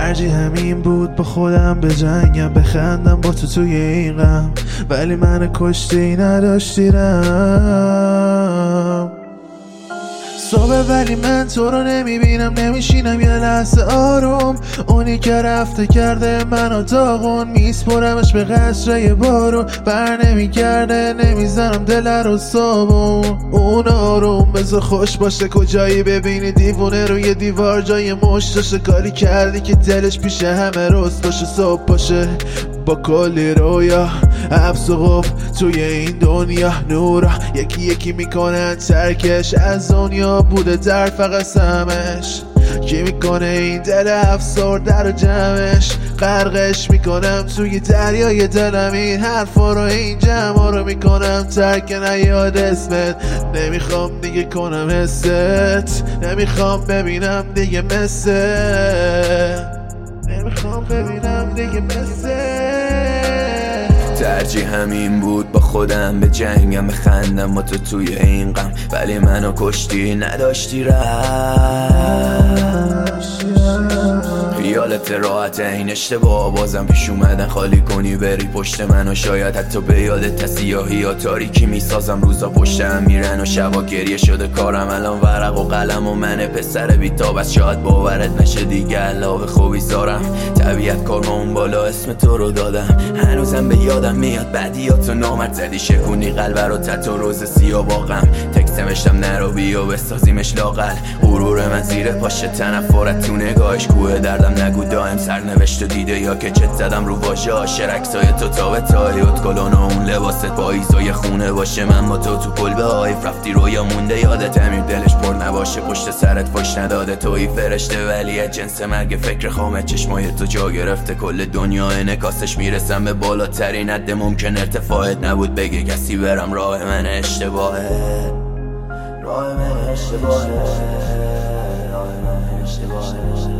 ترجیح همین بود با خودم به جنگم، بخندم با تو توی این غم، ولی من کشتی نداشتی رم. صبح ولی من تو رو نمیبینم، نمیشینم یه لحظه آروم. اونی که رفته کرده منو داغون، میسپرمش به قصره بارون. بر نمیگرده نمیزنم دل رو صابون. اون آروم بذار خوش باشه، کجایی ببینی دیوونه روی دیوار جای مشتاشه. کاری کردی که دلش پیش همه روز باشه. صبح باشه با کلی رویا، حبس و قفل توی این دنیا. نورا یکی یکی میکنن ترکش، از دنیا بوده در فقط سمش. کی میکنه این دل افسرده رو جمعش، غرقش میکنم توی دریای دلم. این حرفا رو این جمع رو میکنم ترک نیاد اسمت. نمیخوام دیگه کنم حست، نمیخوام ببینم دیگه مثل، نمیخوام ببینم دیگه مثل. ترجیح همین بود با خودم به جنگم، بخندم با تو توی این غم، ولی منو کشتی نداشتی خیالت راحت این اشتباه بازم پیش اومدن، خالی کنی بری پشت منو. شاید حتی به یادت سیاهی یا تاریکی میسازم، روزا پشتم میرن و شبا گریه شده کارم. الان ورق و قلم و من پسر بیتاب، از شاید باورت نشه دیگه علاوه خوبی زارم. طبیعت کار اون بالا اسم تو رو دادم، هنوزم به یادم میاد بعدیاتو نامرد زدی، شکونی قلب رو تتو روز سیاه باقم. تکست نوشتم نرو بیا بسازیمش لاغل، غرور من زیر پاشه تنفرت تو نگاهش. کوه دردم نگو دائم سرنوشت و دیده یا که چت زدم رو واژه عاشق. عکسای تو تا به تایید کلون و اون لباست پاییزای خونه باشه. من با تو کلبه هایف رفتی رویا مونده یادت، امیر دلش پر نباشه پشت سرت فش نداده. توی فرشته ولی جنس مرگ، فکر خامه چشمای تو جا گرفته کل دنیا انعکاسش. میرسم به بالاترین حد ممکن، ارتفاعت نبود بگه کسی برم. راه من اشتباهه، راه من اشتباهه، راه من اشتباهه.